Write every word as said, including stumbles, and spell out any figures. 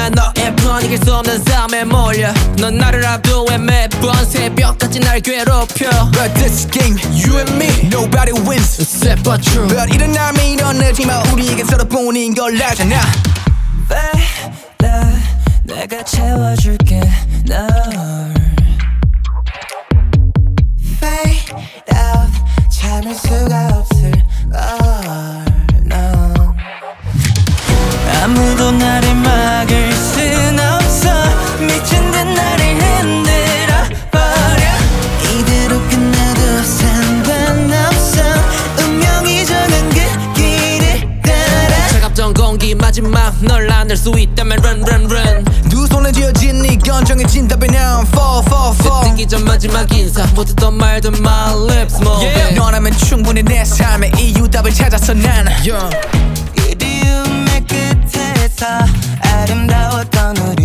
난 너의 편 이길 수 없는 삶에 몰려 넌 나를 압도해 매번 새벽까지 날 괴롭혀 But this game, you and me, nobody wins Sad but true But 일어나면 일어나지만 우리에겐 서로뿐인 걸 알잖아 Babe, 나, 내가 채워줄게 널 Fade out 참을 수가 없을 걸 넌 아무도 나를 막을 순 없어 미친 듯 나를 흔들어 버려 이대로 끝나도 상관없어 운명이 정한 그 길을 따라 차갑던 공기 마지막 널 안을 수 있다면 run run run 두 손에 쥐어진 네건 정해진다면 I'm fall fall fall 뜨기 전 마지막 인사 못했던 말든 my lips move yeah. 너라면 충분히 내 삶의 이유 답을 찾았어 난 yeah. 그리움의 끝에서 아름다웠던 우리